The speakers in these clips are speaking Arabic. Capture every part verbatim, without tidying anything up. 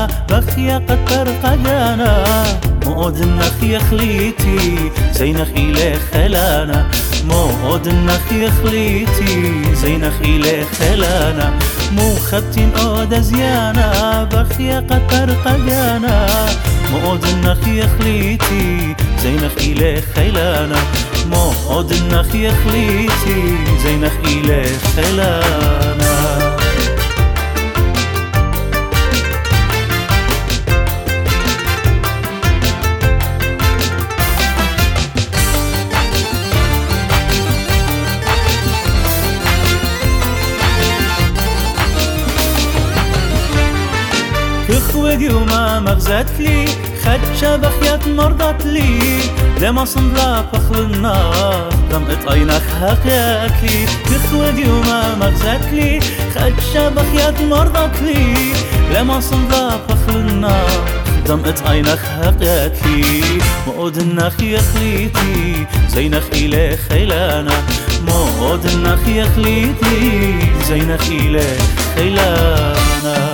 بخيا قد ترقدانا مؤد النخي خليتي زينخ إلى خلانا مؤد النخي خليتي زينخ إلى خلانا مو خبتين أود زيانا بخيا قد ترقدانا مؤد النخي خليتي زينخ إلى خلانا مؤد النخي خليتي زينخ إلى خلانا كخودي وما مغزت لي خدشة بخيات مرضت لي لما صندلا فخل النار دمقت عينك هقيت لي كخودي وما مغزت لي خدشة بخيات مرضت لي لما صندلا فخل النار دمقت عينك هقيت لي مؤد النخي خليتي زينخ إلى خيلانا مؤد النخي خليتي زينخ إلى خيلانا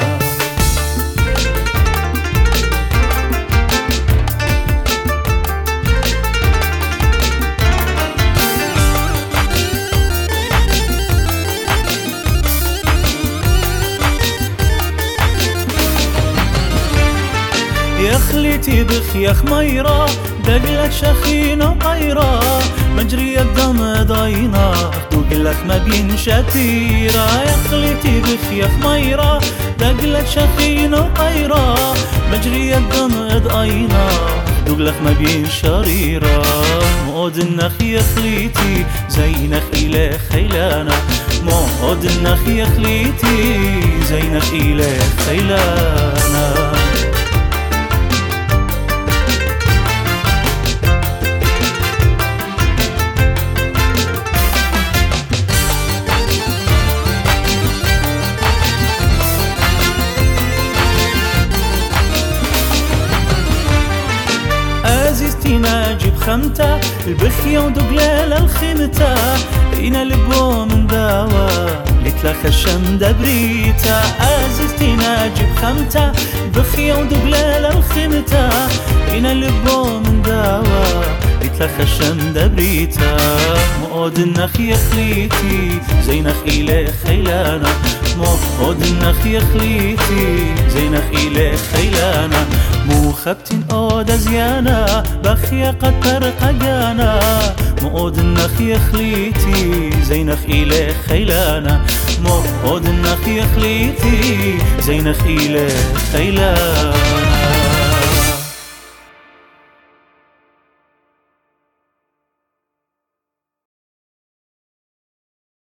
يا خليتي بخيا خميرة دقلك شخينة طيرة مجري الدم ضاينة دوقلك ما بين شتيرة يا خليتي بخيا خميرة دقلك شخينة طيرة مجري الدم ضاينة دوقلك ما بين شريرة مؤد النخي خليتي زينخ إلى خيلانا مؤد النخي خليتي زينخ إلى خيلانا عزيزتي ناجي بخمتة البخية ودقلال الخمتة إنا لبو من داوا لتلخ الشم دبريتا عزيزتي ناجي بخمتة البخية ودقلال الخمتة إنا لبو من داوا لتلخ الشم دبريتا مؤد النخي خليتي زينخ إلى خيلانا مؤد النخي خليتي زينخ إلى خيلانا مو خبتين أود زيانا بخيا قد ترقدانا مؤد النخي خليتي زينخ إلى خيلانا مؤد النخي خليتي زينخ إلى خيلانا